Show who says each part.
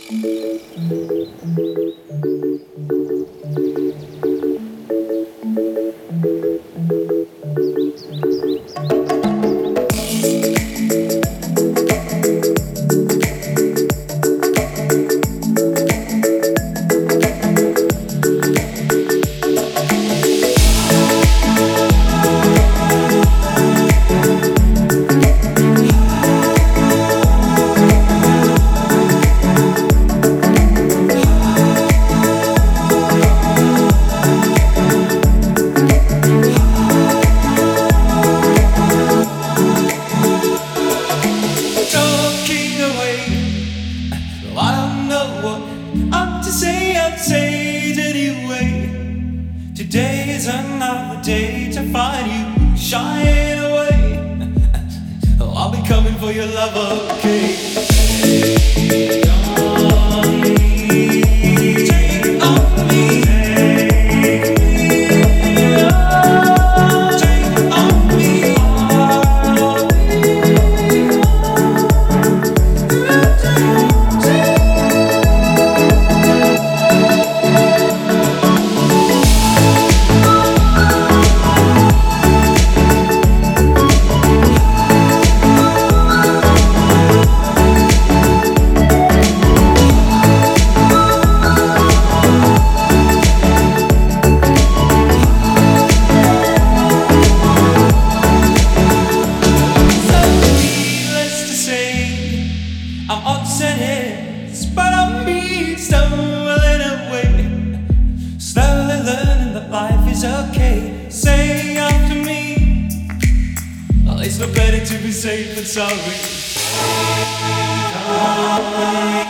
Speaker 1: I'd say it anyway. Today is another day to find you shying away. I'll be coming for your love, okay? Take on me, take on me. I'm upset heads, but I'm me stumbling away, slowly learning that life is okay. Say after me, oh, it's no better to be safe than sorry.